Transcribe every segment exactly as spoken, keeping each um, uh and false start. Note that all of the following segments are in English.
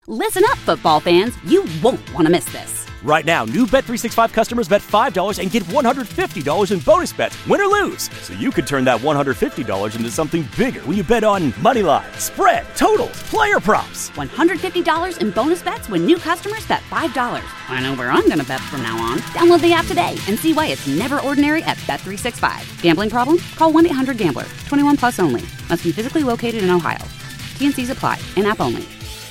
Listen up, football fans. You won't want to miss this. Right now, new Bet three sixty-five customers bet five dollars and get one hundred fifty dollars in bonus bets, win or lose. So you could turn that one hundred fifty dollars into something bigger when you bet on money line, spread, totals, player props. one hundred fifty dollars in bonus bets when new customers bet five dollars. I know where I'm going to bet from now on. Download the app today and see why it's never ordinary at Bet three sixty-five. Gambling problem? Call one eight hundred gambler. twenty-one plus only. Must be physically located in Ohio. T and C's apply. In-app only.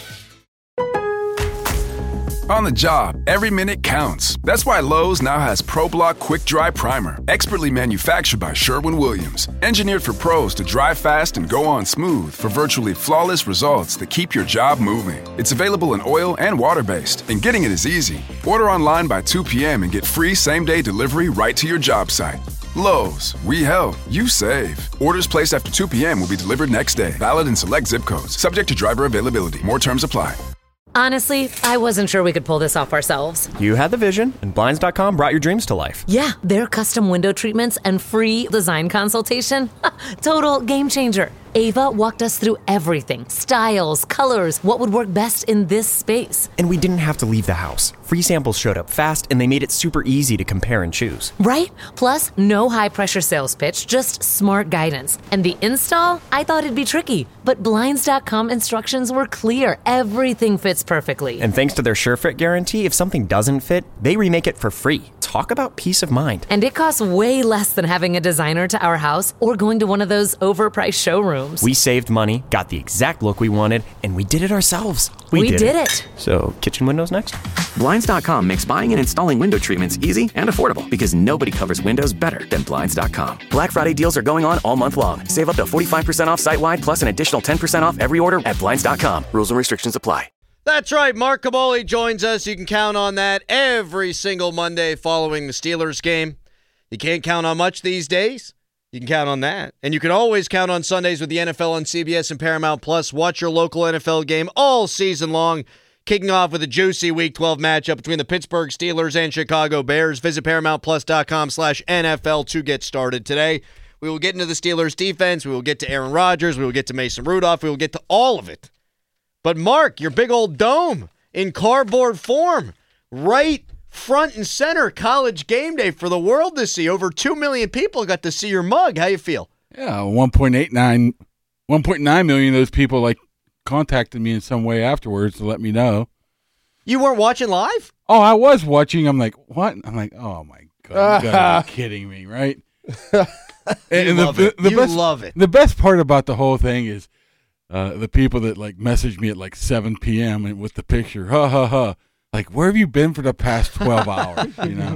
On the job, every minute counts. That's why Lowe's now has ProBlock Quick Dry Primer, expertly manufactured by Sherwin-Williams. Engineered for pros to dry fast and go on smooth for virtually flawless results that keep your job moving. It's available in oil and water-based, and getting it is easy. Order online by two p.m. and get free same-day delivery right to your job site. Lowe's, we help, you save. Orders placed after two p.m. will be delivered next day. Valid in select zip codes. Subject to driver availability. More terms apply. Honestly, I wasn't sure we could pull this off ourselves. You had the vision, and Blinds dot com brought your dreams to life. Yeah, their custom window treatments and free design consultation. Total game changer. Ava walked us through everything. Styles, colors, what would work best in this space. And we didn't have to leave the house. Free samples showed up fast, and they made it super easy to compare and choose. Right? Plus, no high-pressure sales pitch, just smart guidance. And the install? I thought it'd be tricky. But Blinds dot com instructions were clear. Everything fits perfectly. And thanks to their SureFit guarantee, if something doesn't fit, they remake it for free. Talk about peace of mind. And it costs way less than having a designer to our house or going to one of those overpriced showrooms. We saved money, got the exact look we wanted, and we did it ourselves. We, we did, did it. it. So, kitchen windows next? Blinds dot com makes buying and installing window treatments easy and affordable because nobody covers windows better than Blinds dot com. Black Friday deals are going on all month long. Save up to forty-five percent off site-wide plus an additional ten percent off every order at Blinds dot com. Rules and restrictions apply. That's right. Mark Kaboly joins us. You can count on that every single Monday following the Steelers game. You can't count on much these days. You can count on that. And you can always count on Sundays with the N F L on C B S and Paramount Plus. Watch your local N F L game all season long, kicking off with a juicy Week twelve matchup between the Pittsburgh Steelers and Chicago Bears. Visit paramount plus dot com slash N F L to get started today. We will get into the Steelers defense. We will get to Aaron Rodgers. We will get to Mason Rudolph. We will get to all of it. But Mark, your big old dome in cardboard form, right front and center, College game day for the world to see. Over two million people got to see your mug. How you feel? Yeah, one point eight nine, one point nine million of those people like contacted me in some way afterwards to let me know. You weren't watching live? Oh, I was watching. I'm like, what? I'm like, oh, my God. You gotta be kidding me, right? and and love the, it. The, the you best, love it. The best part about the whole thing is uh, the people that, like, message me at, like, seven p.m. and with the picture, ha, ha, ha. Like, where have you been for the past twelve hours, you know?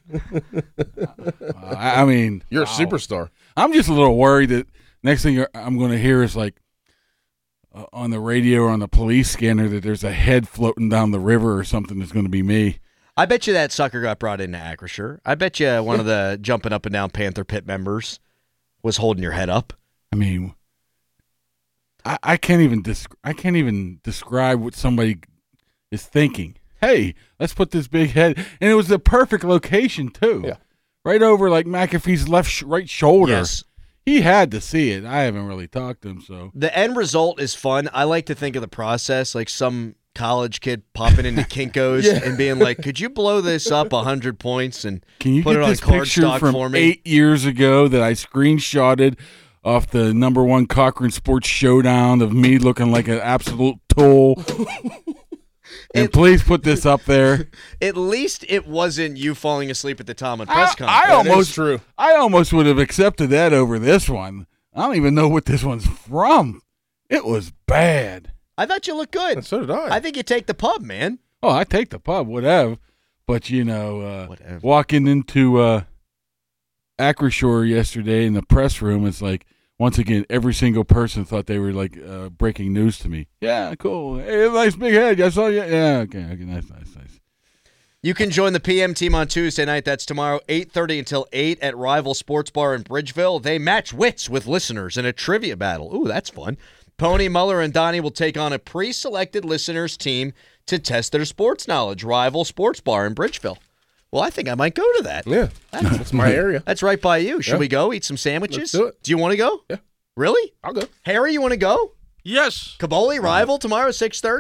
uh, I, I mean. You're wow. a superstar. I'm just a little worried that next thing I'm going to hear is, like, uh, on the radio or on the police scanner that there's a head floating down the river or something that's going to be me. I bet you that sucker got brought into Acrisure. I bet you one of the jumping up and down Panther Pit members was holding your head up. I mean, I, I can't even desc- I can't even describe what somebody is thinking. Hey, let's put this big head, and it was the perfect location too. Yeah, right over like McAfee's left sh- right shoulder. Yes. He had to see it. I haven't really talked to him, so the end result is fun. I like to think of the process like some college kid popping into Kinko's yeah. and being like, "Could you blow this up a hundred points and Can you put get it on this cardstock picture from for me?" Eight years ago that I screenshotted off the number one Cochran Sports Showdown of me looking like an absolute tool. And it, please put this up there. At least it wasn't you falling asleep at the time of press I, conference. I almost, true. I almost would have accepted that over this one. I don't even know what this one's from. It was bad. I thought you looked good. And so did I. I think you take the pub, man. Oh, I take the pub, whatever. But, you know, uh, whatever. walking into uh, Acrisure yesterday in the press room, it's like, once again, every single person thought they were, like, uh, breaking news to me. Yeah, cool. Hey, nice big head. I saw you. Yeah, okay, okay, nice, nice, nice. You can join the P M team on Tuesday night. That's tomorrow, eight thirty until eight at Rival Sports Bar in Bridgeville. They match wits with listeners in a trivia battle. Ooh, that's fun. Pony, Muller, and Donnie will take on a pre-selected listeners team to test their sports knowledge. Rival Sports Bar in Bridgeville. Well, I think I might go to that. Yeah, that's, that's my area. That's right by you. Should yeah. we go eat some sandwiches? Let's do it. Do you want to go? Yeah. Really? I'll go. Harry, you want to go? Yes. Kaboly, Rival, tomorrow, six thirty?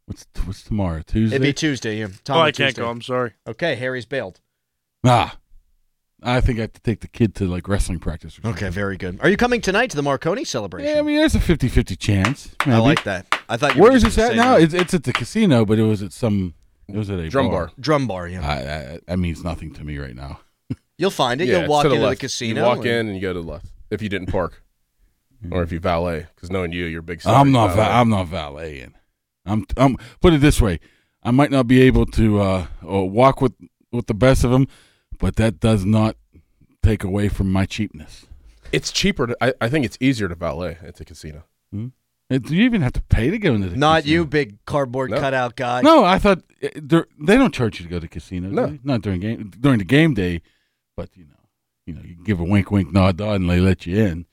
What's what's tomorrow? Tuesday? It'd be Tuesday. Yeah. Tom Oh, on I can't Tuesday. go. I'm sorry. Okay, Harry's bailed. Ah. I think I have to take the kid to like wrestling practice or something. Okay, very good. Are you coming tonight to the Marconi celebration? Yeah, I mean, there's a fifty-fifty chance. Maybe. I like that. I thought you Where were is just this gonna at say now? no. It's, it's at the casino, but it was at some. It was at a Drum bar. Drum bar, yeah. I, I, that means nothing to me right now. You'll find it. Yeah, You'll it's walk to the into the left. casino. You walk and- in and you go to the left if you didn't park, or if you valet. Because knowing you, you're a big. Star, I'm you not. Va- valet. I'm not valeting. I'm. I'm. Put it this way: I might not be able to uh, uh, walk with with the best of them, but that does not take away from my cheapness. It's cheaper. To, I, I think it's easier to valet at the casino. Hmm? It, do you even have to pay to go into the Not casino? you, big cardboard No. cutout guy. No, I thought uh, they're- they don't charge you to go to casinos. No. do they? Not during game during the game day, but you know, you know, you can give a wink, wink, nod, nod, and they let you in.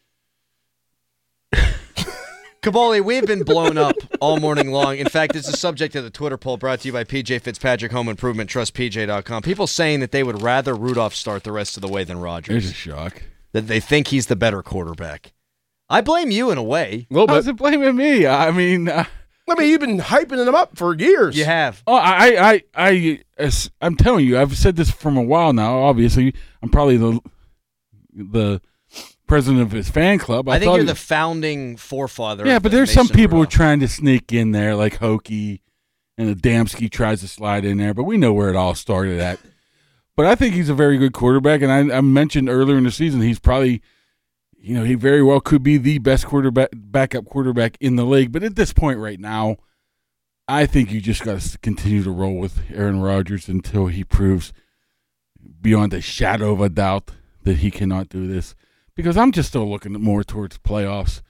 Caboli, we've been blown up all morning long. In fact, it's the subject of the Twitter poll brought to you by P J Fitzpatrick Home Improvement, trust P J dot com. People saying that they would rather Rudolph start the rest of the way than There's Rodgers. a shock. That they think he's the better quarterback. I blame you in a way. A little How's bit. it blaming me? I mean, uh, I mean, you've been hyping them up for years. You have. oh, I, I, I, as- I'm telling you, I've said this from a while now. Obviously, I'm probably the the president of his fan club. I, I think thought you're he- the founding forefather. yeah, of but the there's some Mason people who are Rudolph. trying to sneak in there, like Hokie, and Adamski tries to slide in there. But we know where it all started at. But I think he's a very good quarterback, and I, I mentioned earlier in the season he's probably, you know, he very well could be the best quarterback, backup quarterback in the league. But at this point right now, I think you just got to continue to roll with Aaron Rodgers until he proves beyond a shadow of a doubt that he cannot do this. Because I'm just still looking more towards playoffs.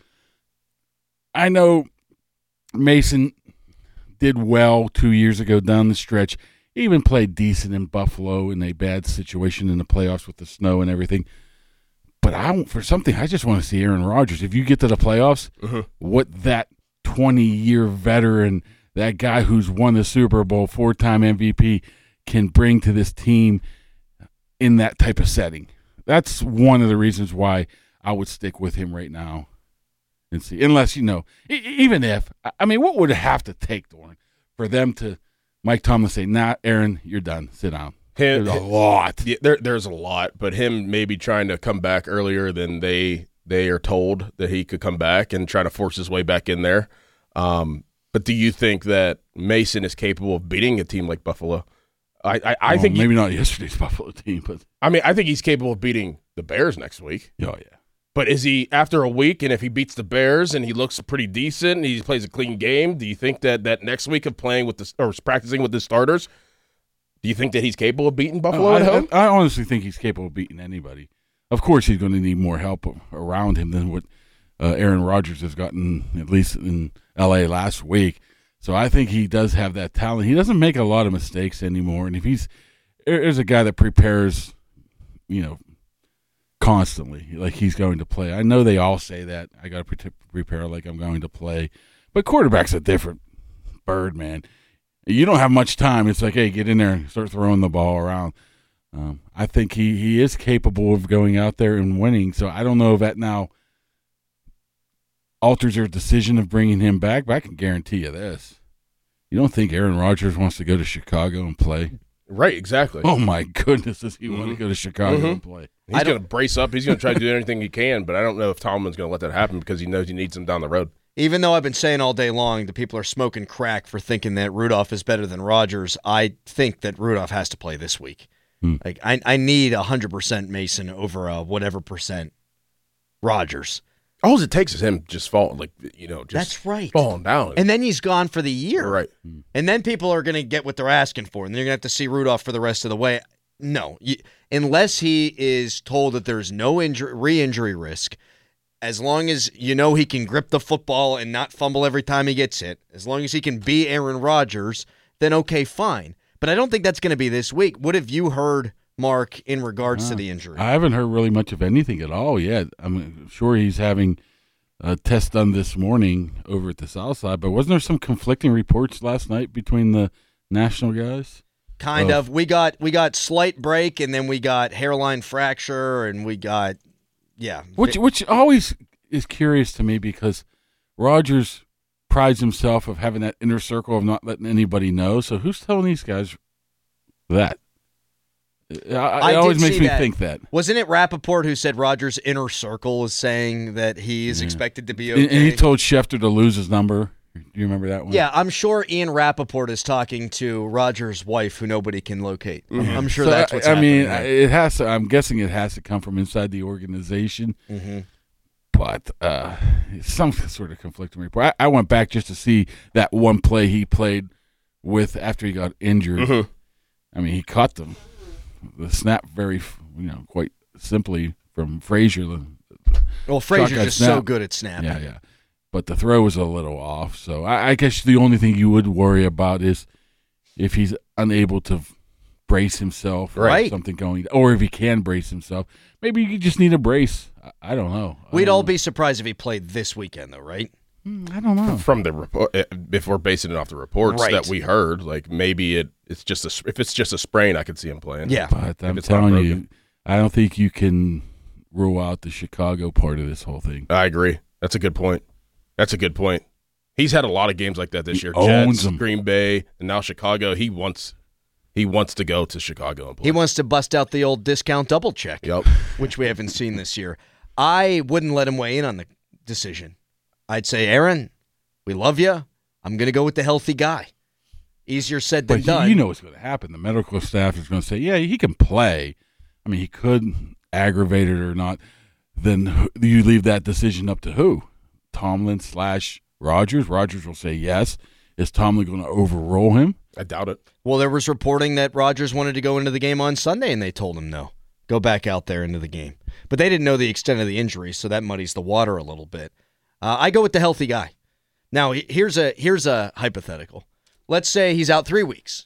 I know Mason did well two years ago down the stretch. He even played decent in Buffalo in a bad situation in the playoffs with the snow and everything. But I don't, for something, I just want to see Aaron Rodgers. If you get to the playoffs, Mhm. what that twenty-year veteran, that guy who's won the Super Bowl, four-time M V P, can bring to this team in that type of setting. That's one of the reasons why I would stick with him right now and see. Unless, you know, e- even if, I mean, what would it have to take, Doran, for them to, Mike Tomlin say, nah, Aaron, you're done. Sit down. Him, There's a lot. Yeah, there, there's a lot, but him maybe trying to come back earlier than they they are told that he could come back and try to force his way back in there. Um, but do you think that Mason is capable of beating a team like Buffalo? I I, I Well, think he- maybe not yesterday's Buffalo team, but I mean I think he's capable of beating the Bears next week. oh yeah. But is he after a week, and if he beats the Bears and he looks pretty decent, and he plays a clean game? Do you think that that next week of playing with the or practicing with the starters? Do you think that he's capable of beating Buffalo I, at home? I, I honestly think he's capable of beating anybody. Of course, he's going to need more help around him than what uh, Aaron Rodgers has gotten, at least in L A last week. So I think he does have that talent. He doesn't make a lot of mistakes anymore. And if he's there's a guy that prepares, you know, constantly, like he's going to play. I know they all say that. I got to pre- prepare like I'm going to play. But quarterback's a different bird, man. You don't have much time. It's like, hey, get in there and start throwing the ball around. Um, I think he, he is capable of going out there and winning. So I don't know if that now alters their decision of bringing him back. But I can guarantee you this. You don't think Aaron Rodgers wants to go to Chicago and play? Right, exactly. Oh, my goodness, does he Mhm. want to go to Chicago Mhm. and play? He's going to brace up. He's going to try to do anything he can, but I don't know if Tomlin's going to let that happen because he knows he needs him down the road. Even though I've been saying all day long that people are smoking crack for thinking that Rudolph is better than Rodgers, I think that Rudolph has to play this week. Hmm. Like I, I need one hundred percent Mason over a whatever percent Rodgers. All it takes is him just falling, like, you know, just That's right. falling down. And then he's gone for the year. Right. And then people are going to get what they're asking for, and they're going to have to see Rudolph for the rest of the way. No, you, unless he is told that there's no injury, re-injury risk, as long as you know he can grip the football and not fumble every time he gets hit, as long as he can be Aaron Rodgers, then okay, fine. But I don't think that's going to be this week. What have you heard, Mark, in regards to the injury? I haven't heard really much of anything at all yet. I'm sure he's having a test done this morning over at the South Side, but wasn't there some conflicting reports last night between the national guys? Kind Oh. of. We got we got slight break, and then we got hairline fracture, and we got yeah. Which which always is curious to me because Rodgers prides himself of having that inner circle of not letting anybody know. So who's telling these guys that? It, I it always did makes see me that. think that. Wasn't it Rappaport who said Rodgers' inner circle is saying that he is Yeah. expected to be okay? And, and he told Schefter to lose his number. Do you remember that one? Yeah, I'm sure Ian Rappaport is talking to Rodgers' wife, who nobody can locate. Mm-hmm. I'm sure So, that's what's I happening. mean, there. it has to. I'm guessing it has to come from inside the organization. Mm-hmm. But uh, it's some sort of conflicting report. I, I went back just to see that one play he played with after he got injured. Mm-hmm. I mean, he caught them the snap very, you know, quite simply from Frazier. Well, Frazier's shotgun just snap. so good at snapping. Yeah, yeah. But the throw was a little off. So I, I guess the only thing you would worry about is if he's unable to brace himself or Right. something going, or if he can brace himself. Maybe you just need a brace. I, I don't know. I We'd don't all know. be surprised if he played this weekend, though, right? Mm, I don't know. From the report, if we're basing it off the reports Right. that we heard, like maybe it it's just a if it's just a sprain, I could see him playing. Yeah. But I'm it's not telling broken. you, I don't think you can rule out the Chicago part of this whole thing. I agree. That's a good point. That's a good point. He's had a lot of games like that this He year. owns Jets, them. Green Bay, and now Chicago. He wants he wants to go to Chicago and play. He wants to bust out the old discount double check, Yep. which we haven't seen this year. I wouldn't let him weigh in on the decision. I'd say, Aaron, we love you. I'm going to go with the healthy guy. Easier said than But done. you, you know what's going to happen. The medical staff is going to say, yeah, he can play. I mean, he could aggravate it or not. Then who- you leave that decision up to who? Tomlin slash Rodgers. Rodgers will say yes. Is Tomlin going to overrule him? I doubt it. Well, there was reporting that Rodgers wanted to go into the game on Sunday, and they told him no. Go back out there into the game. But they didn't know the extent of the injury, so that muddies the water a little bit. Uh, I go with the healthy guy. Now, he- here's a here's a hypothetical. Let's say he's out three weeks,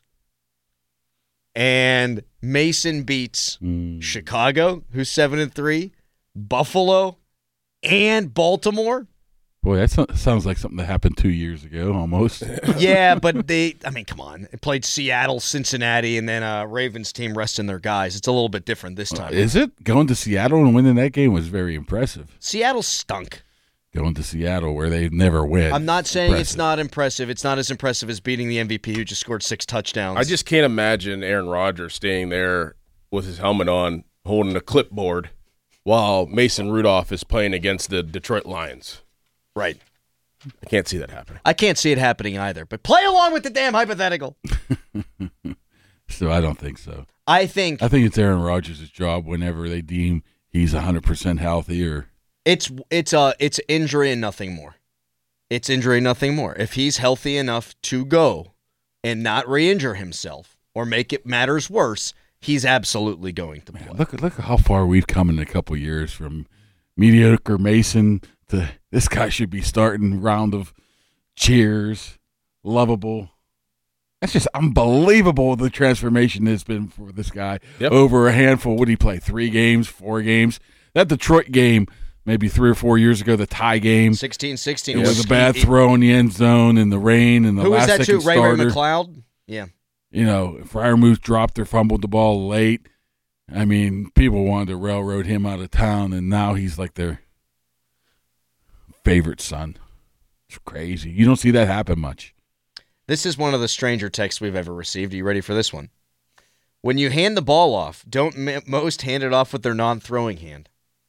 and Mason beats Chicago, who's seven and three, Buffalo, and Baltimore. Boy, that so- sounds like something that happened two years ago almost. Yeah, but they, I mean, come on. It played Seattle, Cincinnati, and then uh, Ravens team resting their guys. It's a little bit different this time. Is it? Going to Seattle and winning that game was very impressive. Seattle stunk. Going to Seattle where they never win. I'm not saying it's Impressive. not impressive. It's not as impressive as beating the M V P who just scored six touchdowns. I just can't imagine Aaron Rodgers staying there with his helmet on, holding a clipboard, while Mason Rudolph is playing against the Detroit Lions. Right. I can't see that happening. I can't see it happening either. But play along with the damn hypothetical. So I don't think so. I think I think it's Aaron Rodgers' job whenever they deem he's one hundred percent healthy or it's it's uh it's injury and nothing more. It's injury and nothing more. If he's healthy enough to go and not re-injure himself or make it matters worse, he's absolutely going to play. Man, look, look at how far we've come in a couple years from mediocre Mason to this guy should be starting round of cheers, lovable. That's just unbelievable the transformation has been for this guy Yep. over a handful. What did he play? Three games, four games? That Detroit game, maybe three or four years ago, the tie game. sixteen sixteen. It was a bad throw in the end zone in the rain and the Who was last that second too? Ray Ray starter. McLeod? Yeah. You know, Freiermuth dropped or fumbled the ball late. I mean, people wanted to railroad him out of town, and now he's like their favorite son. It's crazy. You don't see that happen much. This is one of the stranger texts we've ever received. Are you ready for this one? When you hand the ball off, don't m- most hand it off with their non-throwing hand.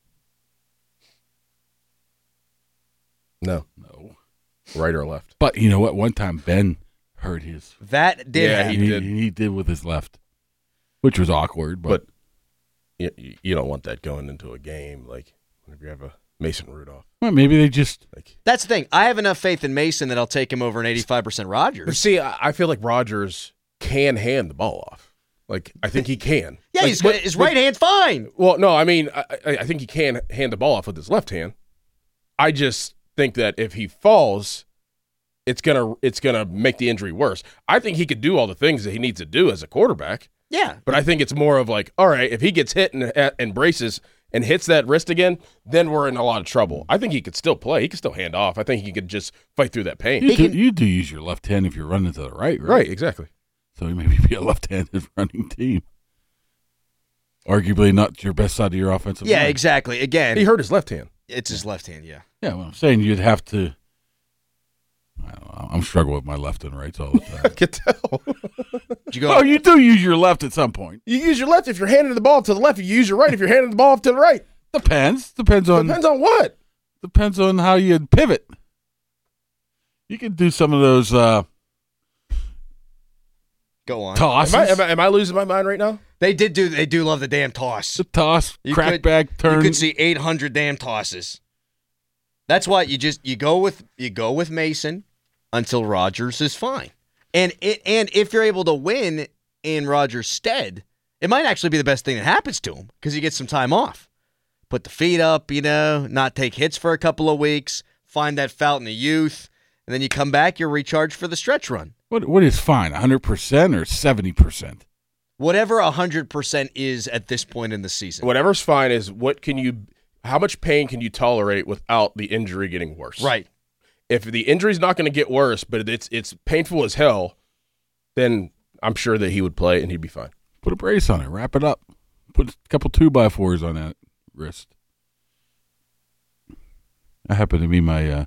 No. No. Right or left? But you know what? One time Ben hurt his. That did Yeah, happen. he He, did. he did with his left, which was awkward. But, But you, you don't want that going into a game. Like, whenever you have a Mason Rudolph. well, maybe they just. Like, That's the thing. I have enough faith in Mason that I'll take him over an eighty-five percent But Rodgers. see, I I feel like Rodgers can hand the ball off. Like, I think he can. Yeah, Like, he's but- his but- right hand fine. Well, no, I mean, I, I I think he can hand the ball off with his left hand. I just think that if he falls, it's gonna it's gonna make the injury worse. I think he could do all the things that he needs to do as a quarterback, Yeah. but I think it's more of like, all right, if he gets hit and, and braces and hits that wrist again, then we're in a lot of trouble. I think he could still play. He could still hand off. I think he could just fight through that pain. You do, you do use your left hand if you're running to the right, right? Right, exactly. So you maybe be a left-handed running team. Arguably not your best side of your offensive Yeah, line. exactly. Again, He hurt his left hand. it's his left hand, yeah. Yeah, well, I'm saying you'd have to I don't know. I'm struggling with my left and rights all the time. I can tell. Did you go? Oh, you do use your left at some point. You use your left if you're handing the ball to the left. You use your right if you're handing the ball to the right. Depends. Depends on. Depends on what? Depends on how you pivot. You can do some of those uh, Go on. tosses. Am I, am, I, am I losing my mind right now? They did do. They do love the damn toss. The toss, You crack could- back, turn. You could see eight hundred damn tosses. That's why you just you go with you go with Mason until Rodgers is fine, and it and if you're able to win in Rodgers' stead, it might actually be the best thing that happens to him because he gets some time off. Put the feet up, you know, not take hits for a couple of weeks, find that fountain of youth, and then you come back, you're recharged for the stretch run. What What is fine? one hundred percent or seventy percent? Whatever one hundred percent is at this point in the season. Whatever's fine is what can you, how much pain can you tolerate without the injury getting worse? Right. If the injury's not going to get worse, but it's it's painful as hell, then I'm sure that he would play and he'd be fine. Put a brace on it. Wrap it up. Put a couple two by fours on that wrist. That happened to be my uh,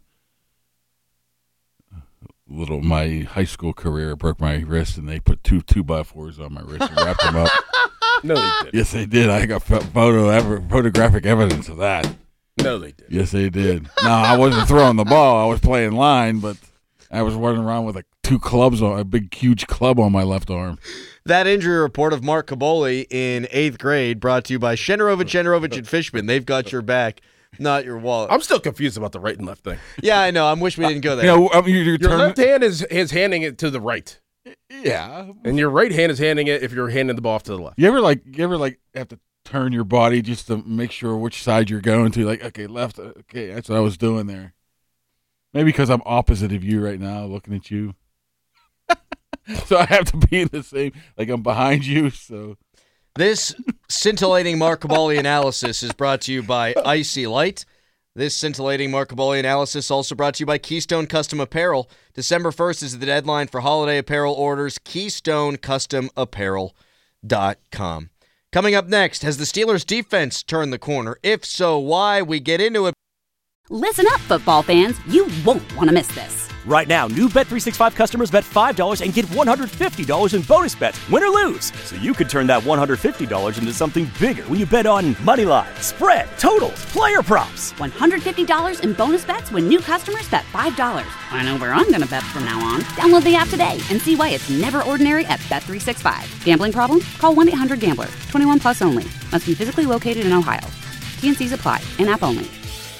little my high school career. I broke my wrist, and they put two two by fours on my wrist and wrapped them up. No, they didn't. Yes, they did. I got photo ever, photographic evidence of that. No, they didn't. Yes, they did. No, I wasn't throwing the ball. I was playing line, but I was running around with like two clubs on a big, huge club on my left arm. That injury report of Mark Caboli in eighth grade brought to you by Shenarovich, Shenarovich, and Fishman. They've got your back, not your wallet. I'm still confused about the right and left thing. Yeah, I know. I wish we didn't go there. You know, I mean, you're, you're Your turning- left hand is, is handing it to the right, yeah. and your right hand is handing it if you're handing the ball off to the left. You ever like you ever like have to turn your body just to make sure which side you're going to? Like, okay, left. Okay, that's what I was doing there. Maybe because I'm opposite of you right now, looking at you. So I have to be in the same. Like I'm behind you. So This scintillating Mark Caboli analysis is brought to you by Icy Light. This scintillating Mark Caboli analysis also brought to you by Keystone Custom Apparel. December first is the deadline for holiday apparel orders. Keystone Custom Apparel dot com. Coming up next, has the Steelers defense turned the corner? If so, why? We get into it. Listen up, football fans. You won't want to miss this. Right now, new Bet three sixty-five customers bet five dollars and get one hundred fifty dollars in bonus bets, win or lose. So you could turn that one hundred fifty dollars into something bigger when you bet on money line, spread, totals, player props. one hundred fifty dollars in bonus bets when new customers bet five dollars. I know where I'm going to bet from now on. Download the app today and see why it's never ordinary at Bet three sixty-five. Gambling problem? Call one eight hundred gambler. twenty-one plus only. Must be physically located in Ohio. T and C's apply. In-app only.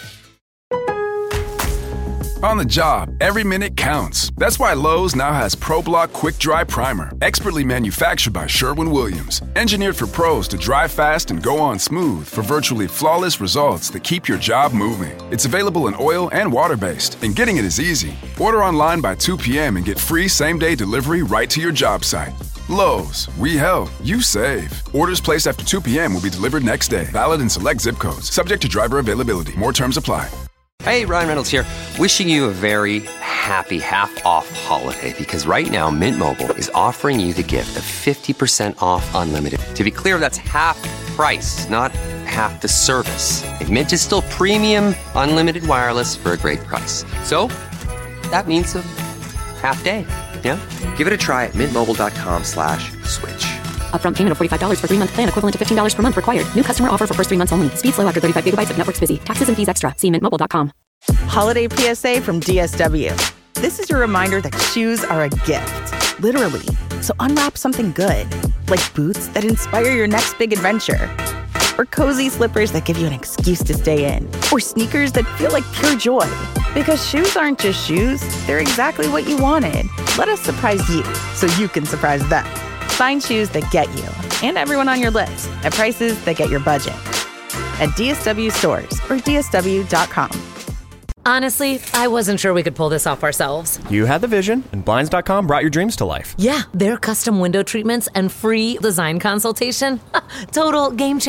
On the job, every minute counts. That's why Lowe's now has ProBlock Quick Dry Primer, expertly manufactured by Sherwin-Williams. Engineered for pros to dry fast and go on smooth for virtually flawless results that keep your job moving. It's available in oil and water-based, and getting it is easy. Order online by two p.m. and get free same-day delivery right to your job site. Lowe's, we help, you save. Orders placed after two p.m. will be delivered next day. Valid in select zip codes. Subject to driver availability. More terms apply. Hey, Ryan Reynolds here. Wishing you a very happy half-off holiday because right now Mint Mobile is offering you the gift of fifty percent off unlimited. To be clear, that's half price, not half the service. And Mint is still premium unlimited wireless for a great price. So that means a half day, yeah? Give it a try at mintmobile.com slash switch. Upfront payment of forty-five dollars for three-month plan equivalent to fifteen dollars per month required. New customer offer for first three months only. Speed slow after thirty-five gigabytes if network's busy. Taxes and fees extra. See mint mobile dot com. Holiday P S A from D S W. This is your reminder that shoes are a gift. Literally. So unwrap something good. Like boots that inspire your next big adventure. Or cozy slippers that give you an excuse to stay in. Or sneakers that feel like pure joy. Because shoes aren't just shoes. They're exactly what you wanted. Let us surprise you so you can surprise them. Find shoes that get you and everyone on your list at prices that get your budget. At D S W stores or D S W dot com. Honestly, I wasn't sure we could pull this off ourselves. You had the vision, and Blinds dot com brought your dreams to life. Yeah, their custom window treatments and free design consultation. Total game changer.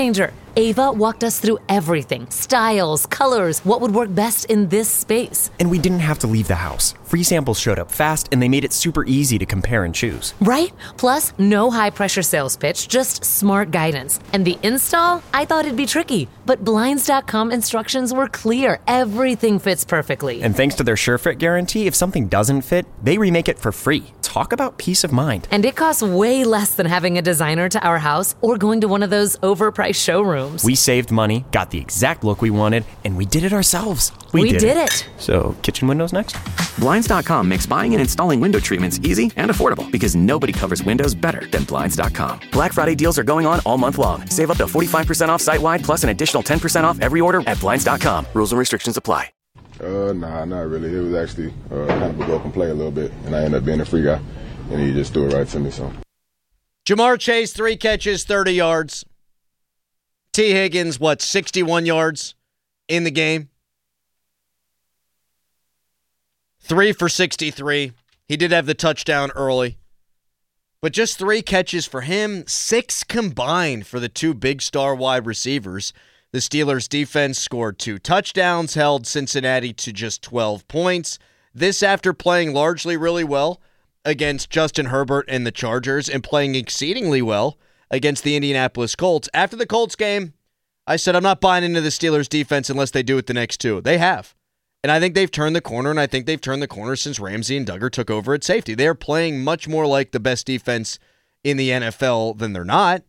Ava walked us through everything. Styles, colors, what would work best in this space. And we didn't have to leave the house. Free samples showed up fast, and they made it super easy to compare and choose. Right? Plus, no high-pressure sales pitch, just smart guidance. And the install? I thought it'd be tricky, but Blinds dot com instructions were clear. Everything fits perfectly. And thanks to their SureFit guarantee, if something doesn't fit, they remake it for free. Talk about peace of mind. And it costs way less than having a designer to our house or going to one of those overpriced showrooms. We saved money, got the exact look we wanted, and we did it ourselves. We, we did, did it. it. So, kitchen windows next? Blinds dot com makes buying and installing window treatments easy and affordable because nobody covers windows better than Blinds dot com. Black Friday deals are going on all month long. Save up to forty-five percent off site-wide plus an additional ten percent off every order at Blinds dot com. Rules and restrictions apply. Uh, nah, not really. It was actually uh, kind of a broken play a little bit, and I ended up being a free guy, and he just threw it right to me. So, Jamar Chase, three catches, thirty yards. T. Higgins, what, sixty-one yards in the game? Three for sixty-three. He did have the touchdown early. But just three catches for him, six combined for the two big star wide receivers. The Steelers' defense scored two touchdowns, held Cincinnati to just twelve points. This after playing largely really well against Justin Herbert and the Chargers and playing exceedingly well against the Indianapolis Colts. After the Colts game, I said I'm not buying into the Steelers' defense unless they do it the next two. They have. And I think they've turned the corner, and I think they've turned the corner since Ramsey and Duggar took over at safety. They're playing much more like the best defense in the N F L than they're not.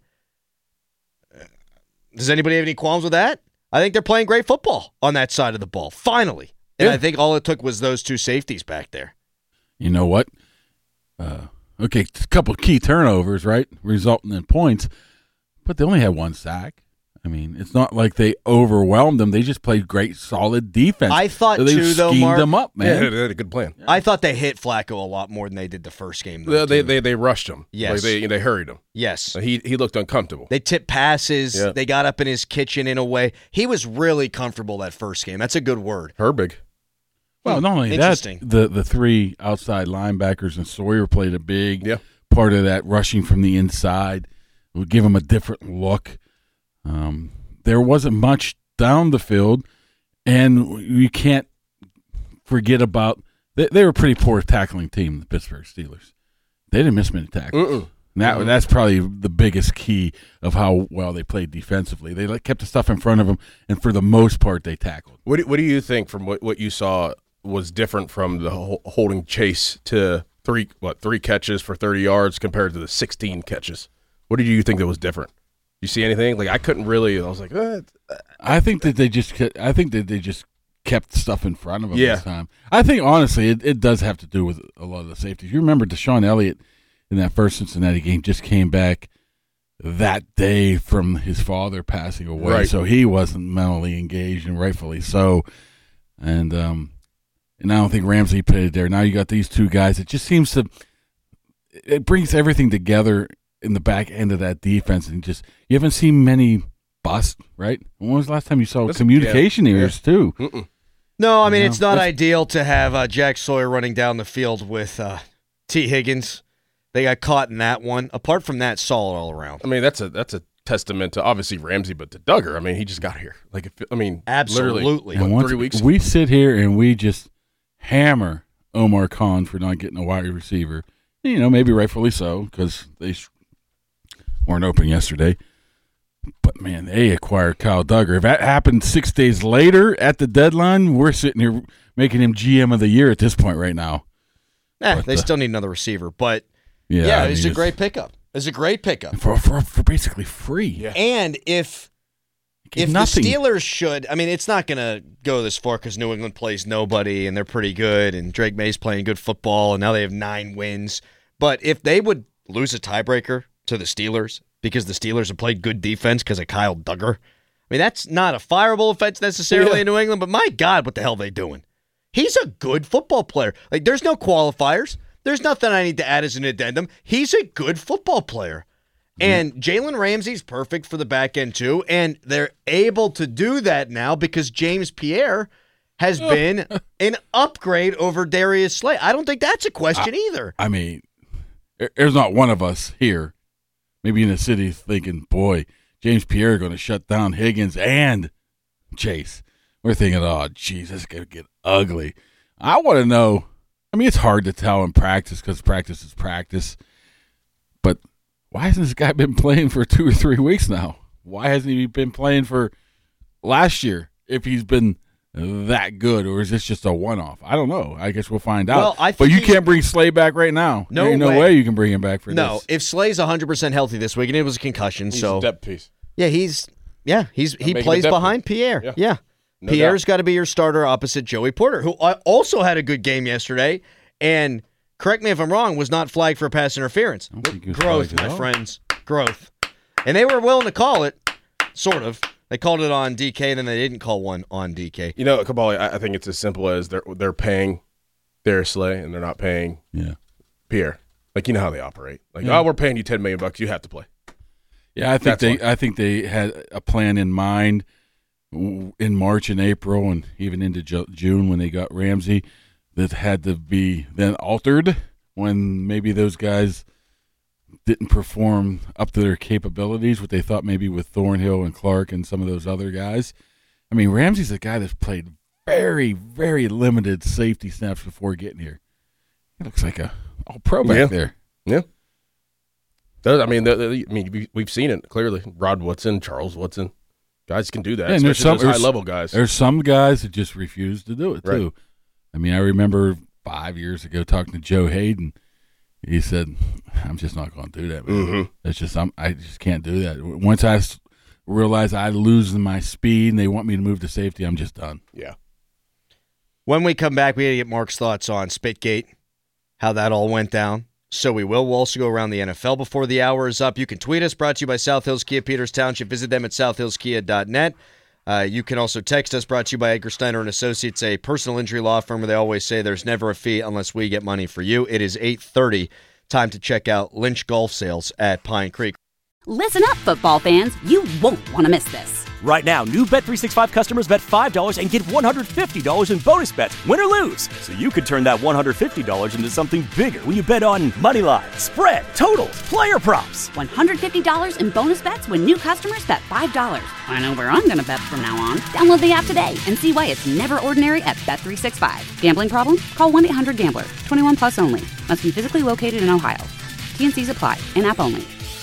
Does anybody have any qualms with that? I think they're playing great football on that side of the ball, finally. And yeah. I think all it took was those two safeties back there. You know what? Uh, okay, a couple of key turnovers, right, resulting in points, but they only had one sack. I mean, it's not like they overwhelmed them. They just played great, solid defense. I thought, so they too, though, schemed Mark, them up, man. Yeah, they had a good plan. I thought they hit Flacco a lot more than they did the first game. Though, they, they they rushed him. Yes. Like they they hurried him. Yes. He he looked uncomfortable. They tipped passes. Yeah. They got up in his kitchen in a way. He was really comfortable that first game. That's a good word. Herbig. Well, not only that, the, the three outside linebackers and Sawyer played a big yeah. part of that, rushing from the inside. It would give him a different look. Um, there wasn't much down the field, and you can't forget about they, they were a pretty poor tackling team, the Pittsburgh Steelers. They didn't miss many tackles. Uh-uh. That, uh-uh. That's probably the biggest key of how well they played defensively. They like, kept the stuff in front of them, and for the most part, they tackled. What do, what do you think from what, what you saw was different from the whole, holding Chase to three what three catches for thirty yards compared to the sixteen catches? What did you think that was different? You see anything? Like I couldn't really. I was like, eh. I think that they just. I think that they just kept stuff in front of them yeah. this time. I think honestly, it, it does have to do with a lot of the safeties. You remember Deshaun Elliott in that first Cincinnati game just came back that day from his father passing away, right. so he wasn't mentally engaged, and rightfully so. And um, and I don't think Ramsey played there. Now you got these two guys. It just seems to it brings everything together in the back end of that defense, and just you haven't seen many busts, right? When was the last time you saw That's communication a, yeah, errors yeah. too? Mm-mm. No, I mean, you know, it's not That's, ideal to have uh, Jack Sawyer running down the field with uh, T. Higgins. They got caught in that one. Apart from that, solid all around. I mean, that's a that's a testament to obviously Ramsey, but to Duggar. I mean, he just got here. Like, if, I mean, absolutely. Literally, what, three weeks. We sit here and we just hammer Omar Khan for not getting a wide receiver. You know, maybe rightfully so because they weren't open yesterday. But, man, they acquired Kyle Duggar. If that happened six days later at the deadline, we're sitting here making him G M of the year at this point right now. Eh, but, they uh, still need another receiver. But, yeah, yeah I it's mean, a great pickup. It's a great pickup. For, for, for basically free. Yeah. And if if nothing. the Steelers should, I mean, it's not going to go this far because New England plays nobody and they're pretty good and Drake May's playing good football and now they have nine wins. But if they would lose a tiebreaker to the Steelers because the Steelers have played good defense because of Kyle Duggar, I mean, that's not a fireable offense necessarily yeah. in New England, but my God, what the hell are they doing? He's a good football player. Like, there's no qualifiers. There's nothing I need to add as an addendum. He's a good football player. And Jalen Ramsey's perfect for the back end, too. And they're able to do that now because James Pierre has been an upgrade over Darius Slay. I don't think that's a question I, either. I mean, there's not one of us here, maybe in the city, thinking, boy, James Pierre are going to shut down Higgins and Chase. We're thinking, oh, geez, this is going to get ugly. I want to know. I mean, it's hard to tell in practice because practice is practice. But why hasn't this guy been playing for two or three weeks now? Why hasn't he been playing for last year if he's been that good, or is this just a one-off? I don't know. I guess we'll find out. Well, I think but you he, can't bring Slay back right now. No, there ain't way. no way you can bring him back for no, this. No, if Slay's one hundred percent healthy this week, and it was a concussion, He's so a depth piece. Yeah, he's yeah he's he make him plays a depth behind piece. Pierre. Yeah, yeah. No Pierre's doubt. got to be your starter opposite Joey Porter, who also had a good game yesterday, and correct me if I'm wrong, was not flagged for pass interference. Growth, my friends, growth, and they were willing to call it, sort of. They called it on D K, and then they didn't call one on D K. You know, Kabali, I, I think it's as simple as they're they're paying Darius Slay and they're not paying yeah. Pierre. Like, you know how they operate. Like, Yeah. oh, we're paying you ten million bucks. You have to play. Yeah, I think That's they. why. I think they had a plan in mind w- in March and April, and even into Ju- June when they got Ramsey, that had to be then altered when maybe those guys didn't perform up to their capabilities, what they thought maybe with Thornhill and Clark and some of those other guys. I mean, Ramsey's a guy that's played very, very limited safety snaps before getting here. He looks like a all pro back Yeah. there. Yeah. Those- I mean, the, the, I mean, we- we've seen it clearly. Rod Woodson, Charles Woodson, guys can do that. Yeah, and there's especially some those there's- high level guys. There's some guys that just refuse to do it Right. too. I mean, I remember five years ago talking to Joe Hayden. He said, "I'm just not going to do that, man. Mhm. That's just I'm, I just can't do that. Once I s- realize I lose my speed and they want me to move to safety, I'm just done." Yeah. When we come back, we got to get Mark's thoughts on Spitgate, how that all went down. So we will. We'll also go around the N F L before the hour is up. You can tweet us, brought to you by South Hills Kia Peters Township. Visit them at south hills kia dot net. Uh, you can also text us, brought to you by Edgar Steiner and Associates, a personal injury law firm where they always say there's never a fee unless we get money for you. It is eight thirty. Time to check out Lynch Golf Sales at Pine Creek. Listen up, football fans. You won't want to miss this. Right now, new Bet three sixty-five customers bet five dollars and get one hundred fifty dollars in bonus bets, win or lose. So you could turn that one hundred fifty dollars into something bigger when you bet on money line, spread, totals, player props. one hundred fifty dollars in bonus bets when new customers bet five dollars. I know where I'm going to bet from now on. Download the app today and see why it's never ordinary at Bet three sixty-five. Gambling problem? Call one eight hundred gambler. twenty-one plus only. Must be physically located in Ohio. T and Cs apply. In-app only.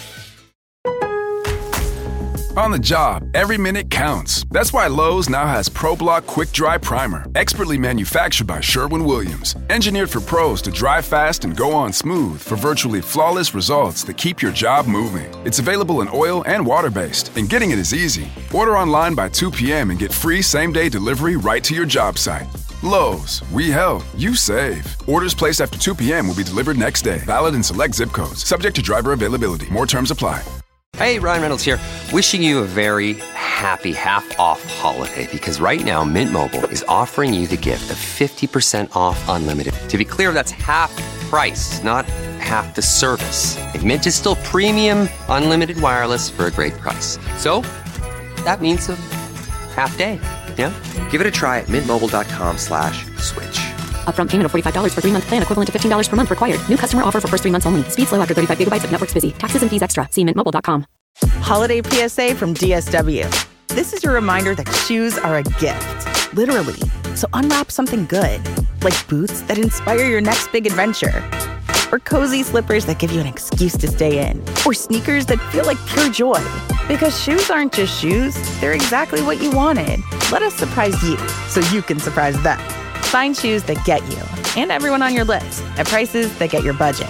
On the job, every minute counts. That's why Lowe's now has ProBlock Quick Dry Primer, expertly manufactured by Sherwin-Williams. Engineered for pros to dry fast and go on smooth for virtually flawless results that keep your job moving. It's available in oil and water-based, and getting it is easy. Order online by two p.m. and get free same-day delivery right to your job site. Lowe's, we help, you save. Orders placed after two p.m. will be delivered next day. Valid in select zip codes. Subject to driver availability. More terms apply. Hey, Ryan Reynolds here. Wishing you a very happy half-off holiday because right now Mint Mobile is offering you the gift of fifty percent off unlimited. To be clear, that's half price, not half the service. Like, Mint is still premium unlimited wireless for a great price. So that means a half day, yeah? Give it a try at mintmobile.com slash switch. Upfront payment of forty-five dollars for three-month plan equivalent to fifteen dollars per month required. New customer offer for first three months only. Speed slow after thirty-five gigabytes if network's busy. Taxes and fees extra. See mint mobile dot com. Holiday P S A from D S W. This is your reminder that shoes are a gift, literally. So unwrap something good, like boots that inspire your next big adventure, or cozy slippers that give you an excuse to stay in, or sneakers that feel like pure joy. Because shoes aren't just shoes, they're exactly what you wanted. Let us surprise you so you can surprise them. Find shoes that get you and everyone on your list at prices that get your budget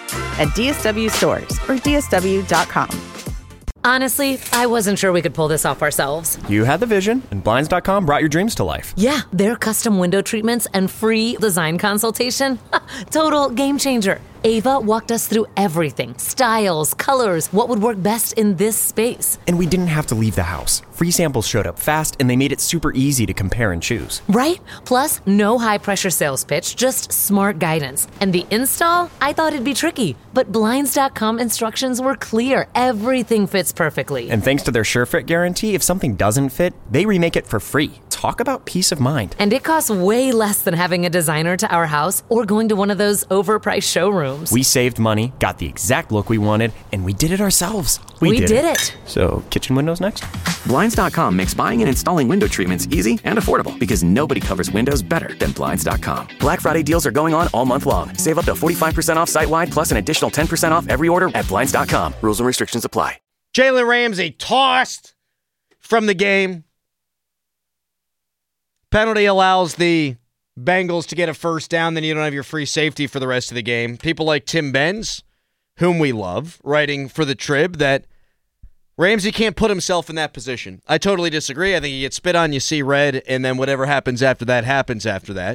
at D S W stores or D S W dot com. Honestly, I wasn't sure we could pull this off ourselves. You had the vision, and Blinds dot com brought your dreams to life. Yeah, their custom window treatments and free design consultation. Total game changer. Ava walked us through everything. Styles, colors, what would work best in this space. And we didn't have to leave the house. Free samples showed up fast, and they made it super easy to compare and choose. Right? Plus, no high-pressure sales pitch, just smart guidance. And the install? I thought it'd be tricky. But Blinds dot com instructions were clear. Everything fits perfectly. And thanks to their SureFit guarantee, if something doesn't fit, they remake it for free. Talk about peace of mind. And it costs way less than having a designer to our house or going to one of those overpriced showrooms. We saved money, got the exact look we wanted, and we did it ourselves. We, we did, did it. it. So, kitchen windows next? Blinds dot com makes buying and installing window treatments easy and affordable because nobody covers windows better than Blinds dot com. Black Friday deals are going on all month long. Save up to forty-five percent off site-wide plus an additional ten percent off every order at Blinds dot com. Rules and restrictions apply. Jalen Ramsey tossed from the game. Penalty allows the Bengals to get a first down, then you don't have your free safety for the rest of the game. People like Tim Benz, whom we love, writing for the Trib that Ramsey can't put himself in that position. I totally disagree. I think you get spit on, you see red, and then whatever happens after that happens after that.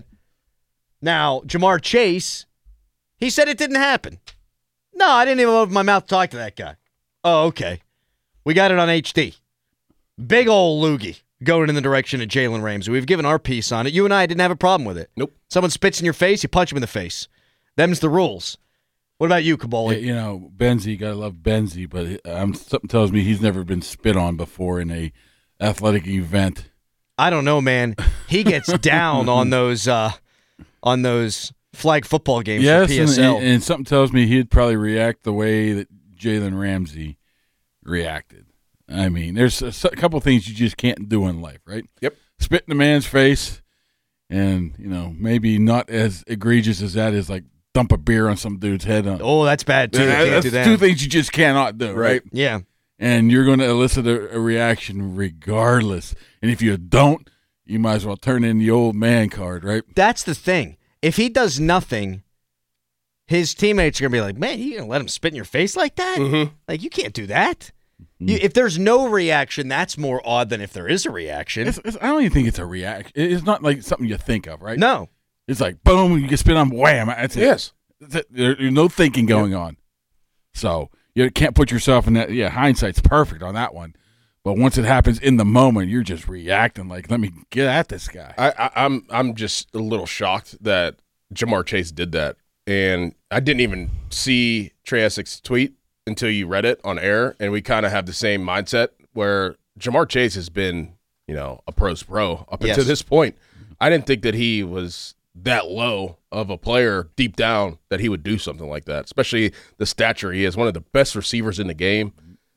Now, Jamar Chase, he said it didn't happen. No, I didn't even open my mouth to talk to that guy. Oh, okay. We got it on H D. Big old loogie going in the direction of Jalen Ramsey. We've given our piece on it. You and I didn't have a problem with it. Nope. Someone spits in your face, you punch him in the face. Them's the rules. What about you, Kaboli? Yeah, you know, Benzie, gotta love Benzie, but um, something tells me he's never been spit on before in a athletic event. I don't know, man. He gets down on those uh, on those flag football games yes, for P S L. And, and something tells me he'd probably react the way that Jalen Ramsey reacted. I mean, there's a, a couple things you just can't do in life, right? Yep. Spit in a man's face, and, you know, maybe not as egregious as that is like dump a beer on some dude's head. On. Oh, that's bad, too. That, can't that's do that. two things you just cannot do, right? right? Yeah. And you're going to elicit a, a reaction regardless. And if you don't, you might as well turn in the old man card, right? That's the thing. If he does nothing, his teammates are going to be like, man, you going to let him spit in your face like that? Mm-hmm. Like, you can't do that. Mm-hmm. You, if there's no reaction, that's more odd than if there is a reaction. It's, it's, I don't even think it's a reaction. It's not like something you think of, right? No. It's like, boom, you get spit on, wham. That's it. Yes. That's it. There, there's no thinking going yeah. on. So you can't put yourself in that. Yeah, hindsight's perfect on that one. But once it happens in the moment, you're just reacting like, let me get at this guy. I, I, I'm I'm just a little shocked that Jamar Chase did that. And I didn't even see Trey Essex's tweet until you read it on air. And we kind of have the same mindset where Jamar Chase has been, you know, a pro's pro up yes. until this point. I didn't think that he was that low of a player deep down that he would do something like that, especially the stature he is, one of the best receivers in the game.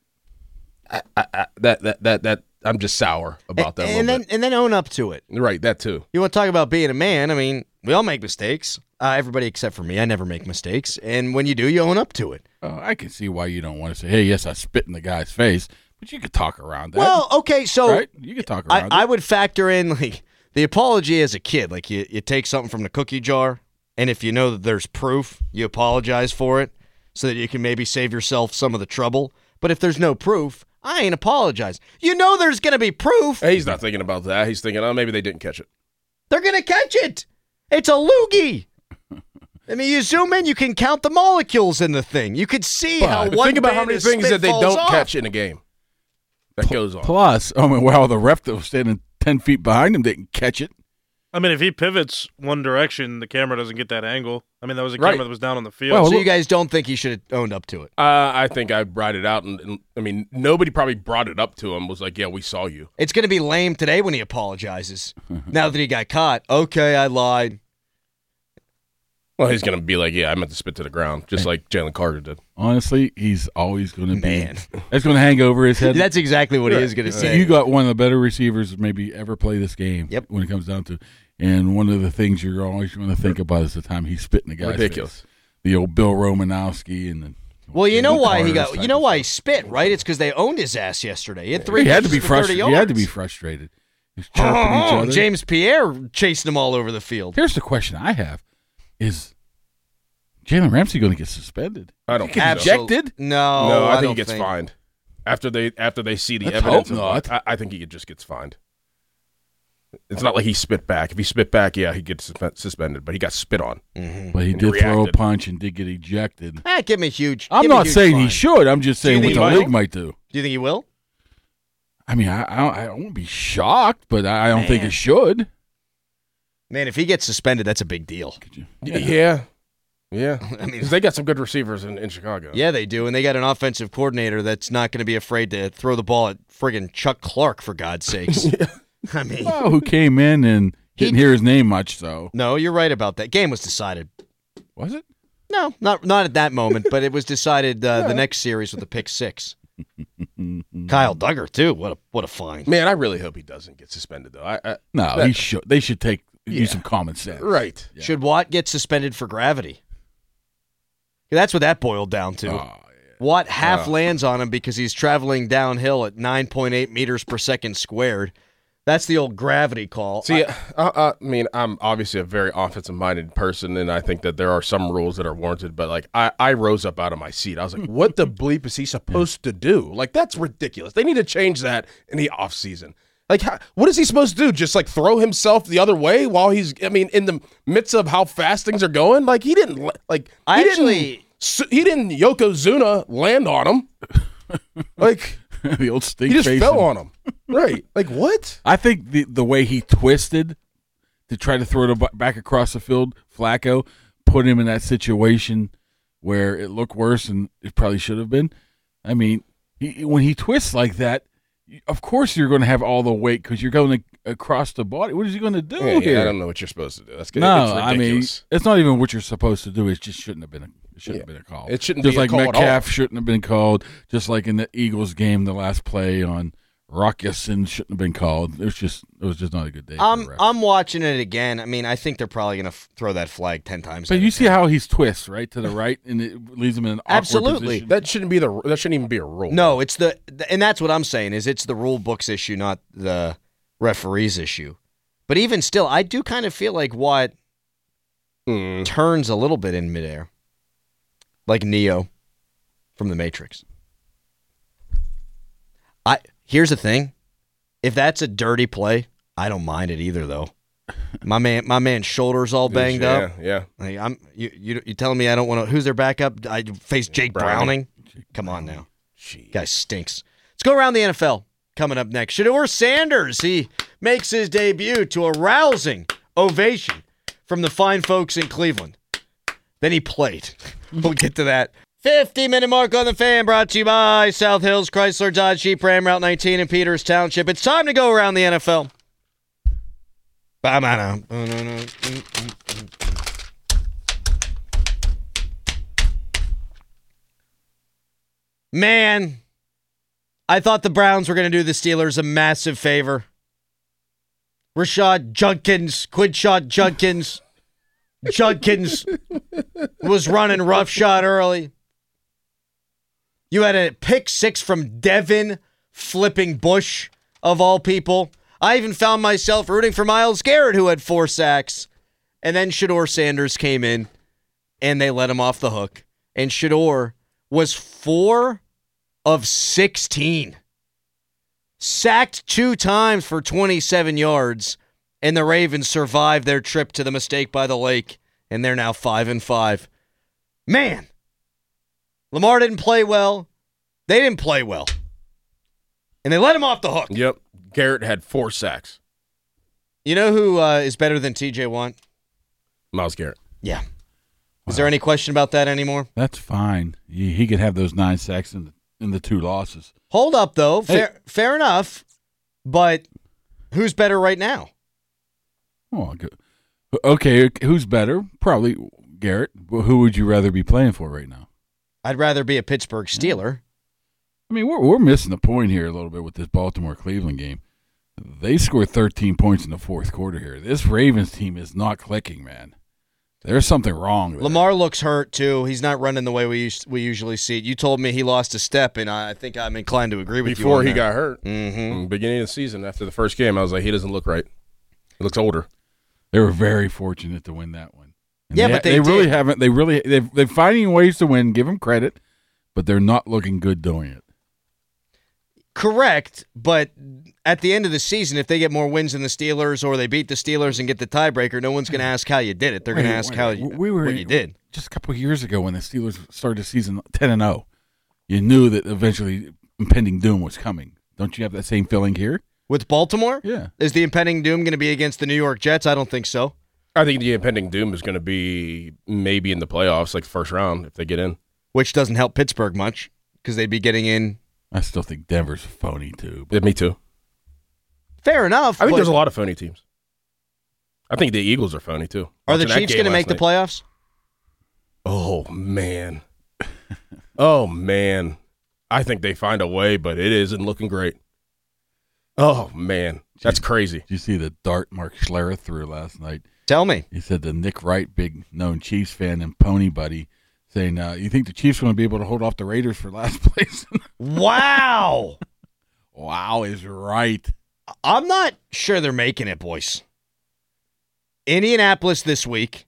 I, I, I, that that that that I'm just sour about that. And, and then bit. and then own up to it. Right, that too. You want to talk about being a man? I mean, we all make mistakes. Uh, everybody except for me. I never make mistakes. And when you do, you own up to it. Uh, I can see why you don't want to say, "Hey, yes, I spit in the guy's face," but you could talk around that. Well, okay, so right? You could talk around. I, it. I would factor in like the apology as a kid. Like you, you take something from the cookie jar, and if you know that there's proof, you apologize for it, so that you can maybe save yourself some of the trouble. But if there's no proof, I ain't apologize. You know there's going to be proof. He's not thinking about that. He's thinking, oh, maybe they didn't catch it. They're going to catch it. It's a loogie. I mean, you zoom in, you can count the molecules in the thing. You could see but how one think about how many things that they don't off. catch in a game. That goes on. Plus, oh, mean, wow, the ref that was standing ten feet behind him didn't catch it. I mean, if he pivots one direction, the camera doesn't get that angle. I mean, that was a right. camera that was down on the field. Well, so you guys don't think he should have owned up to it? Uh, I think I brought it out, and, and I mean, nobody probably brought it up to him. Was like, yeah, we saw you. It's going to be lame today when he apologizes. Now that he got caught, okay, I lied. Well, he's going to be like, yeah, I meant to spit to the ground, just like Jalen Carter did. Honestly, he's always going to be. Man. That's going to hang over his head. That's exactly what he is going to say. You got one of the better receivers maybe ever play this game. Yep. When it comes down to, and one of the things you're always going to think about is the time he's spitting the guy's Ridiculous. face. The old Bill Romanowski and the. Well, you know why he Carter's got. You know why he spit, right? It's because they owned his ass yesterday. He had three. He had to be catches for thirty frustrated. He had to be yards. frustrated. He was chirping each Oh, other. James Pierre chasing them all over the field. Here's the question I have: Is Jalen Ramsey going to get suspended? I don't get think so. ejected. No, no, I, I think don't he gets think. fined after they after they see the Let's evidence. hope of- not. I, I think he just gets fined. It's not like he spit back. If he spit back, yeah, he gets suspe- suspended. But he got spit on. Mm-hmm. But he And did throw a reacted. punch and did get ejected. Ah, give him a huge. I'm give him a not huge saying fine. he should. I'm just Do you saying think what he the will? league might do. Do you think he will? I mean, I I, don't, I won't be shocked, but I I don't think Man. it should. Man, if he gets suspended, that's a big deal. Yeah, yeah. yeah. I mean- 'Cause they got some good receivers in, in Chicago. Yeah, they do, and they got an offensive coordinator that's not going to be afraid to throw the ball at friggin' Chuck Clark, for God's sakes. I mean, well, who came in and didn't hear his name much, so. No, you're right about that. Game was decided. Was it? No, not not at that moment, but it was decided uh, the next series with a pick six. Kyle Duggar too. What a what a find. Man, I really hope he doesn't get suspended though. I, I no, that, he should. They should take yeah. use some common sense. Right. Yeah. Should Watt get suspended for gravity? That's what that boiled down to. Oh, yeah. Watt half oh. lands on him because he's traveling downhill at nine point eight meters per second squared. That's the old gravity call. See, I, uh, uh, I mean, I'm obviously a very offensive-minded person, and I think that there are some rules that are warranted. But like, I, I rose up out of my seat. I was like, "What the bleep is he supposed to do? Like, that's ridiculous. They need to change that in the offseason. Like, how, what is he supposed to do? Just like throw himself the other way while he's? I mean, in the midst of how fast things are going, like he didn't like. He I actually, didn't, he didn't Yokozuna land on him. Like the old stink. He just face fell and- on him. Right. Like, what? I think the the way he twisted to try to throw it back across the field, Flacco put him in that situation where it looked worse than it probably should have been. I mean, he, when he twists like that, of course you're going to have all the weight because you're going to, across the body. What is he going to do yeah, here? Yeah, I don't know what you're supposed to do. That's good. No, it's I mean, it's not even what you're supposed to do. It just shouldn't have been a It shouldn't yeah. have been a call. It shouldn't just be a like call at Metcalf all. shouldn't have been called. Just like in the Eagles game, the last play on Rockyason shouldn't have been called. It was just it was just not a good day. I'm for the refs. I'm watching it again. I mean, I think they're probably going to f- throw that flag ten times. But you see how he's twists right to the right, and it leaves him in an awkward Absolutely. position. That shouldn't be the. That shouldn't even be a rule. No, it's the, and that's what I'm saying is it's the rule book's issue, not the referee's issue. But even still, I do kind of feel like Watt mm. turns a little bit in midair, like Neo from The Matrix. I here's the thing: if that's a dirty play, I don't mind it either, though. My man, my man's shoulders all banged yeah, up. Yeah, like, I'm you, you. You telling me I don't want to? Who's their backup? I face Jake Browning. Browning. Come on now, Jeez. Guy stinks. Let's go around the N F L. Coming up next, Shedeur Sanders. He makes his debut to a rousing ovation from the fine folks in Cleveland. Then he played. We'll get to that. fifty-minute mark on the Fan, brought to you by South Hills, Chrysler, Dodge, Jeep, Ram, Route nineteen, and Peters Township. It's time to go around the N F L. Man, I thought the Browns were going to do the Steelers a massive favor. Rashad Judkins, Quidshot Judkins, Judkins was running roughshod early. You had a pick six from Devin flipping Bush, of all people. I even found myself rooting for Myles Garrett, who had four sacks. And then Shedeur Sanders came in, and they let him off the hook. And Shedeur was four of sixteen. Sacked two times for twenty-seven yards, and the Ravens survived their trip to the mistake by the lake, and they're now five and five. Man, Lamar didn't play well. They didn't play well. And they let him off the hook. Yep. Garrett had four sacks. You know who uh, is better than T J Watt? Myles Garrett. Yeah. Is there any question about that anymore? That's fine. He, he could have those nine sacks in the, in the two losses. Hold up, though. Hey. Fair, fair enough. But who's better right now? Oh, good. Okay, who's better? Probably Garrett. Well, who would you rather be playing for right now? I'd rather be a Pittsburgh Steeler. I mean, we're we're missing the point here a little bit with this Baltimore-Cleveland game. They scored thirteen points in the fourth quarter here. This Ravens team is not clicking, man. There's something wrong with Lamar it. looks hurt, too. He's not running the way we used, we usually see it. You told me he lost a step, and I think I'm inclined to agree with Before you. Before he that. got hurt. Mm-hmm. In the beginning of the season, after the first game, I was like, he doesn't look right. He looks older. They were very fortunate to win that one. And yeah, they, but they, they did. really haven't. They really they've they're finding ways to win. Give them credit, but they're not looking good doing it. Correct, but at the end of the season, if they get more wins than the Steelers or they beat the Steelers and get the tiebreaker, no one's going to ask how you did it. They're going to ask wait, how wait, you, we were, what you did. Just a couple of years ago when the Steelers started the season ten and oh, you knew that eventually impending doom was coming. Don't you have that same feeling here? With Baltimore? Yeah. Is the impending doom going to be against the New York Jets? I don't think so. I think the impending doom is going to be maybe in the playoffs, like the first round, if they get in. Which doesn't help Pittsburgh much because they'd be getting in. I still think Denver's phony, too. Yeah, me too. Fair enough. I think but there's a lot of phony teams. I think the Eagles are phony, too. Are the Watching that Chiefs game going to make last the night. playoffs? Oh, man. oh, man. I think they find a way, but it isn't looking great. Oh, man. That's crazy. Did you see the dart Mark Schlereth threw last night? Tell me. He said the Nick Wright, big known Chiefs fan and pony buddy, saying, uh, you think the Chiefs are going to be able to hold off the Raiders for last place? Wow. Wow is right. I'm not sure they're making it, boys. Indianapolis this week,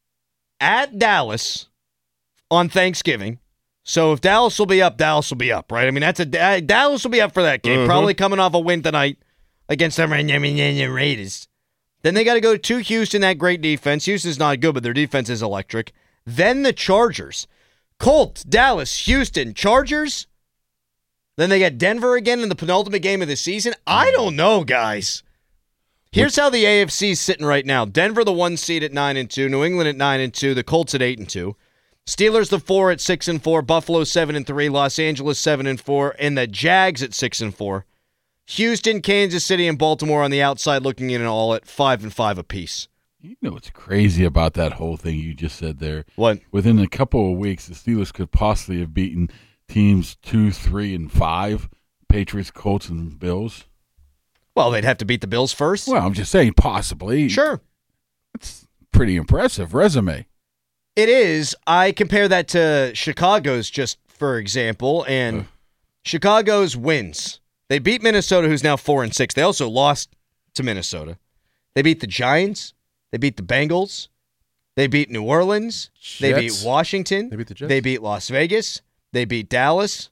at Dallas on Thanksgiving. So if Dallas will be up, Dallas will be up, right? I mean, that's a Dallas will be up for that game. Mm-hmm. Probably coming off a win tonight against the Raiders. Then they got to go to Houston, that great defense. Houston's not good, but their defense is electric. Then the Chargers. Colts, Dallas, Houston, Chargers. Then they got Denver again in the penultimate game of the season. I don't know, guys. Here's how the A F C is sitting right now. Denver, the one seed at nine and two. New England at nine and two. The Colts at eight and two. Steelers, the four at six and four. Buffalo seven and three. Los Angeles seven and four. And the Jags at six and four. Houston, Kansas City, and Baltimore on the outside, looking in and all at five and five apiece. You know what's crazy about that whole thing you just said there? What? Within a couple of weeks, the Steelers could possibly have beaten teams two, three, and five. Patriots, Colts, and Bills. Well, they'd have to beat the Bills first. Well, I'm just saying possibly. Sure. It's pretty impressive resume. It is. I compare that to Chicago's, just for example, and uh. Chicago's wins. They beat Minnesota, who's now four and six. They also lost to Minnesota. They beat the Giants. They beat the Bengals. They beat New Orleans. Jets. They beat Washington. They beat the Jets. They beat Las Vegas. They beat Dallas.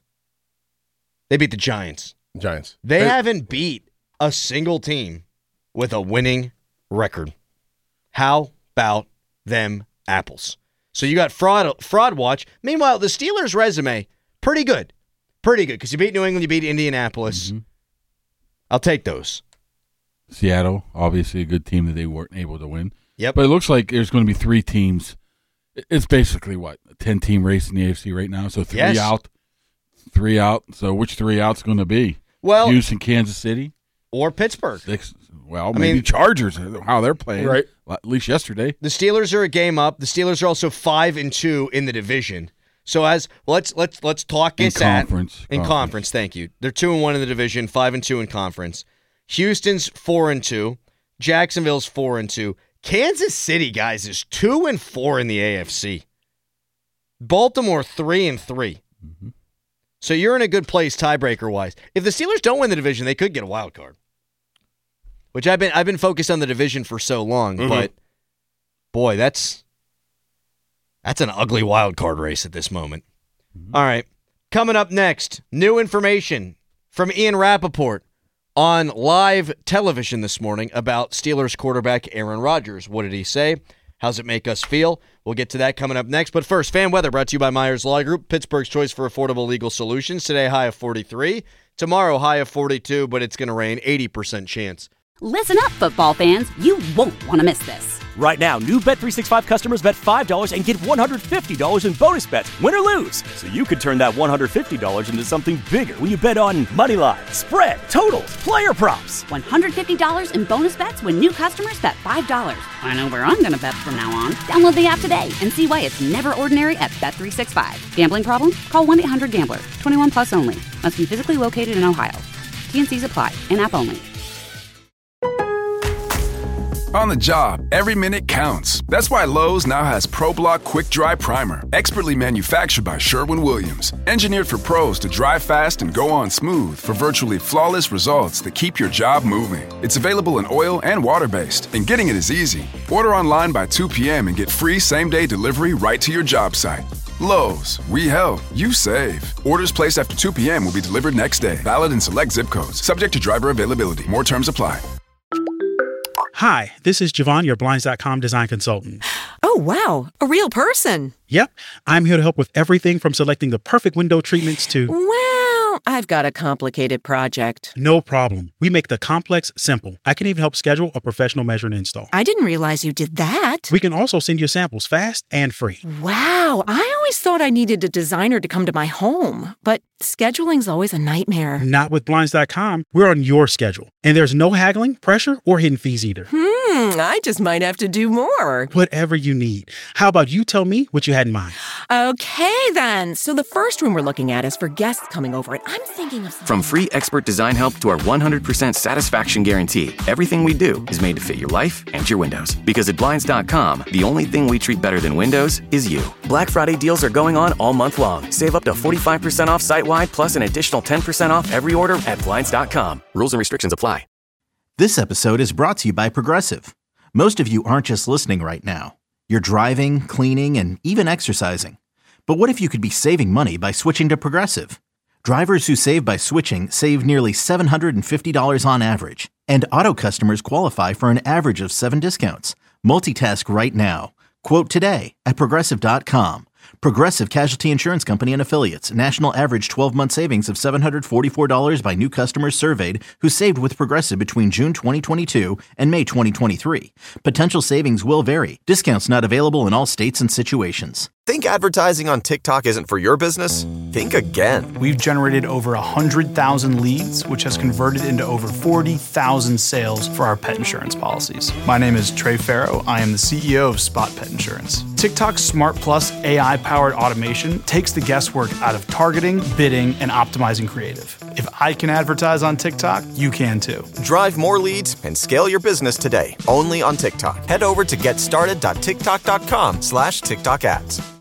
They beat the Giants. Giants. They hey. haven't beat a single team with a winning record. How about them apples? So you got fraud fraud watch. Meanwhile, the Steelers' resume, pretty good. Pretty good, because you beat New England, you beat Indianapolis. Mm-hmm. I'll take those. Seattle, obviously a good team that they weren't able to win. Yep. But it looks like there's going to be three teams. It's basically, what, a ten-team race in the A F C right now? So three yes. out, three out. So which three out's going to be? Well, Houston, Kansas City? Or Pittsburgh. Six. Well, I maybe mean, Chargers, how they're playing. Right. At least yesterday. The Steelers are a game up. The Steelers are also five and two in the division. So as let's let's let's talk in it conference. in conference. conference. Thank you. They're two and one in the division, five and two in conference. Houston's four and two. Jacksonville's four and two. Kansas City, guys, is two and four in the A F C. Baltimore three and three. Mm-hmm. So you're in a good place tiebreaker wise. If the Steelers don't win the division, they could get a wild card. Which I've been I've been focused on the division for so long, mm-hmm. but boy, that's that's an ugly wild card race at this moment. Mm-hmm. All right. Coming up next, new information from Ian Rappaport on live television this morning about Steelers quarterback Aaron Rodgers. What did he say? How's it make us feel? We'll get to that coming up next. But first, fan weather brought to you by Myers Law Group, Pittsburgh's choice for affordable legal solutions. Today, high of forty-three. Tomorrow, high of forty-two, but it's going to rain, eighty percent chance. Listen up, football fans. You won't want to miss this. Right now, new Bet three sixty-five customers bet five dollars and get one hundred fifty dollars in bonus bets, win or lose. So you could turn that one hundred fifty dollars into something bigger when you bet on money line, spread, totals, player props. one hundred fifty dollars in bonus bets when new customers bet five dollars. I know where I'm going to bet from now on. Download the app today and see why it's never ordinary at Bet three sixty-five. Gambling problem? Call one eight hundred gambler. twenty-one plus only. Must be physically located in Ohio. T N Cs apply. In-app only. On the job, every minute counts. That's why Lowe's now has ProBlock Quick Dry Primer, expertly manufactured by Sherwin-Williams. Engineered for pros to dry fast and go on smooth for virtually flawless results that keep your job moving. It's available in oil and water-based, and getting it is easy. Order online by two p.m. and get free same-day delivery right to your job site. Lowe's, we help, you save. Orders placed after two p.m. will be delivered next day. Valid in select zip codes. Subject to driver availability. More terms apply. Hi, this is Javon, your Blinds dot com design consultant. Oh, wow. A real person. Yep. I'm here to help with everything from selecting the perfect window treatments to... Wow. I've got a complicated project. No problem. We make the complex simple. I can even help schedule a professional measure and install. I didn't realize you did that. We can also send you samples fast and free. Wow, I always thought I needed a designer to come to my home, but scheduling's always a nightmare. Not with Blinds dot com. We're on your schedule, and there's no haggling, pressure, or hidden fees either. Hmm, I just might have to do more. Whatever you need. How about you tell me what you had in mind? Okay, then. So the first room we're looking at is for guests coming over, and I'm thinking of something. From free expert design help to our one hundred percent satisfaction guarantee, everything we do is made to fit your life and your windows. Because at Blinds dot com, the only thing we treat better than windows is you. Black Friday deals are going on all month long. Save up to forty-five percent off site-wide, plus an additional ten percent off every order at Blinds dot com. Rules and restrictions apply. This episode is brought to you by Progressive. Most of you aren't just listening right now. You're driving, cleaning, and even exercising. But what if you could be saving money by switching to Progressive? Drivers who save by switching save nearly seven hundred fifty dollars on average. And auto customers qualify for an average of seven discounts. Multitask right now. Quote today at Progressive dot com. Progressive Casualty Insurance Company and Affiliates. National average twelve-month savings of seven hundred forty-four dollars by new customers surveyed who saved with Progressive between June twenty twenty-two and May twenty twenty-three. Potential savings will vary. Discounts not available in all states and situations. Think advertising on TikTok isn't for your business? Think again. We've generated over one hundred thousand leads, which has converted into over forty thousand sales for our pet insurance policies. My name is Trey Farrow. I am the C E O of Spot Pet Insurance. TikTok's Smart Plus A I-powered automation takes the guesswork out of targeting, bidding, and optimizing creative. If I can advertise on TikTok, you can too. Drive more leads and scale your business today, only on TikTok. Head over to getstarted dot tiktok dot com slash TikTok ads.